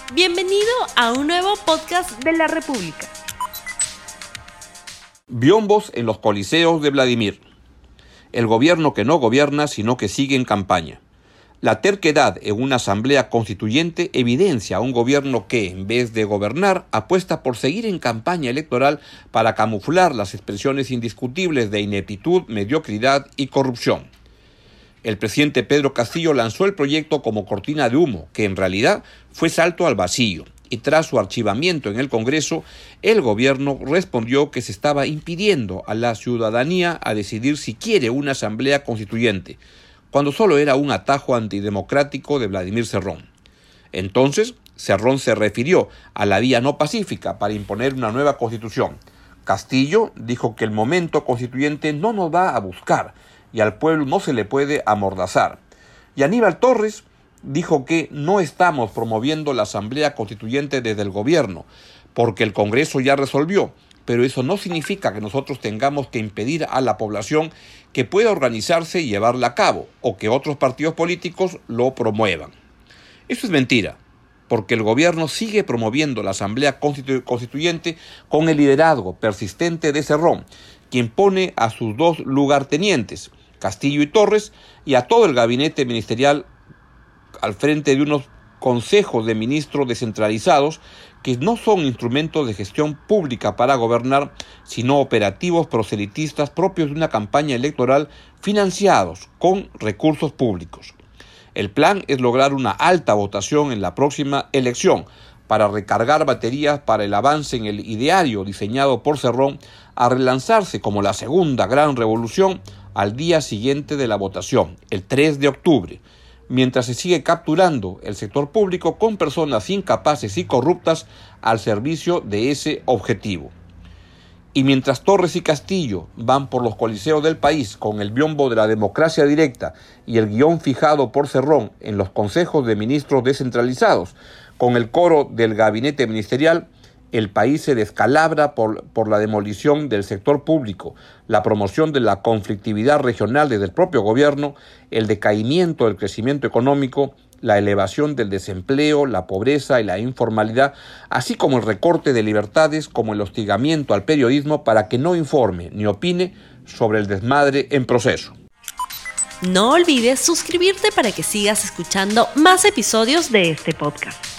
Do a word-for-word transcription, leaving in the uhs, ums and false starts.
Bienvenido a un nuevo podcast de la República. Biombos en los coliseos de Vladimir. El gobierno que no gobierna, sino que sigue en campaña. La terquedad en una asamblea constituyente evidencia a un gobierno que, en vez de gobernar, apuesta por seguir en campaña electoral para camuflar las expresiones indiscutibles de ineptitud, mediocridad y corrupción. El presidente Pedro Castillo lanzó el proyecto como cortina de humo, que en realidad fue salto al vacío, y tras su archivamiento en el Congreso, el gobierno respondió que se estaba impidiendo a la ciudadanía a decidir si quiere una asamblea constituyente, cuando solo era un atajo antidemocrático de Vladimir Cerrón. Entonces, Cerrón se refirió a la vía no pacífica para imponer una nueva constitución. Castillo dijo que el momento constituyente no nos va a buscar y al pueblo no se le puede amordazar. Y Aníbal Torres dijo que no estamos promoviendo la asamblea constituyente desde el gobierno, porque el Congreso ya resolvió, pero eso no significa que nosotros tengamos que impedir a la población que pueda organizarse y llevarla a cabo, o que otros partidos políticos lo promuevan. Eso es mentira, porque el gobierno sigue promoviendo la asamblea constitu- constituyente con el liderazgo persistente de Cerrón, quien pone a sus dos lugartenientes, Castillo y Torres, y a todo el gabinete ministerial al frente de unos consejos de ministros descentralizados que no son instrumentos de gestión pública para gobernar, sino operativos proselitistas propios de una campaña electoral financiados con recursos públicos. El plan es lograr una alta votación en la próxima elección para recargar baterías para el avance en el ideario diseñado por Cerrón a relanzarse como la segunda gran revolución al día siguiente de la votación, el tres de octubre, mientras se sigue capturando el sector público con personas incapaces y corruptas al servicio de ese objetivo. Y mientras Torres y Castillo van por los coliseos del país con el biombo de la democracia directa y el guión fijado por Cerrón en los consejos de ministros descentralizados, con el coro del gabinete ministerial, el país se descalabra por, por la demolición del sector público, la promoción de la conflictividad regional desde el propio gobierno, el decaimiento del crecimiento económico, la elevación del desempleo, la pobreza y la informalidad, así como el recorte de libertades como el hostigamiento al periodismo para que no informe ni opine sobre el desmadre en proceso. No olvides suscribirte para que sigas escuchando más episodios de este podcast.